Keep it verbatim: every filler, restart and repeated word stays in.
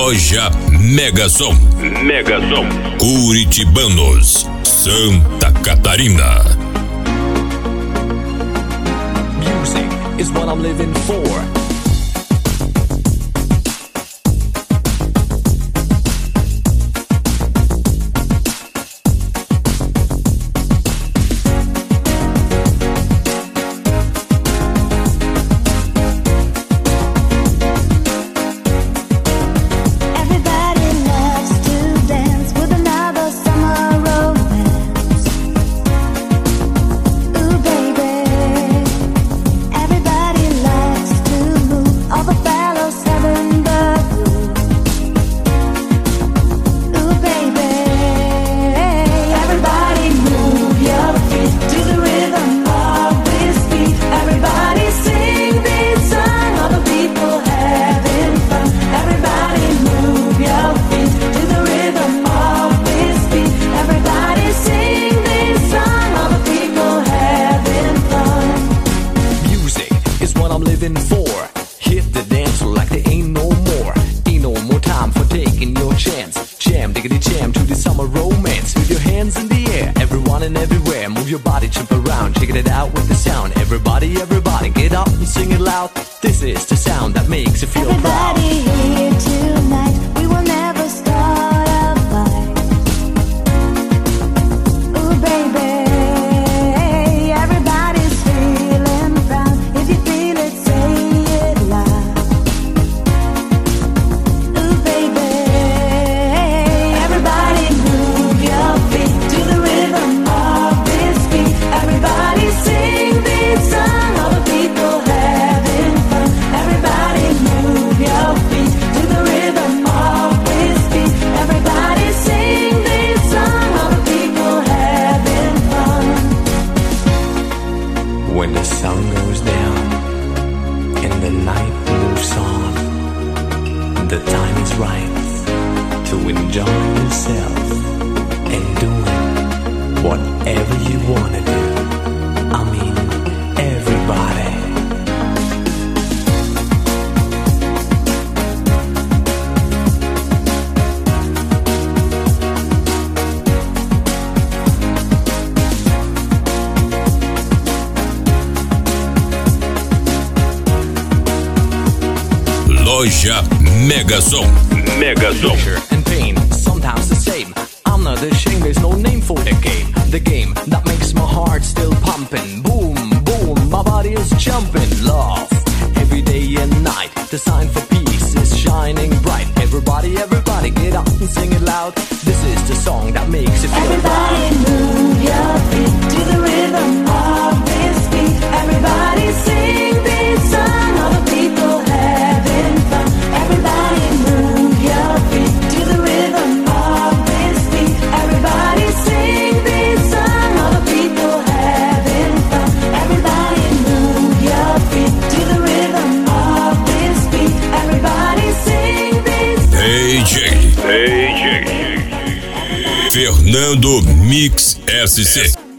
Loja Megasom. Megasom. Curitibanos, Santa Catarina. Music is what I'm living for. Loja Megasom. Megasom. Pleasure and pain, sometimes the same. I'm not ashamed, there's no name for the game. The game that makes my heart still pumping. Boom, boom, my body is jumping. Love, every day and night. The sign for peace is shining bright. Everybody, everybody, get up and sing it loud. This is the song that makes it feel everybody proud. Move your feet to the rhythm of this beat. Everybody sing this song. All the people having fun. Everybody move your feet to the rhythm of this beat. Everybody sing this song. All the people having fun. Everybody move your feet to the rhythm of this beat. Everybody sing this song. D J. D J. Fernando Mix S C.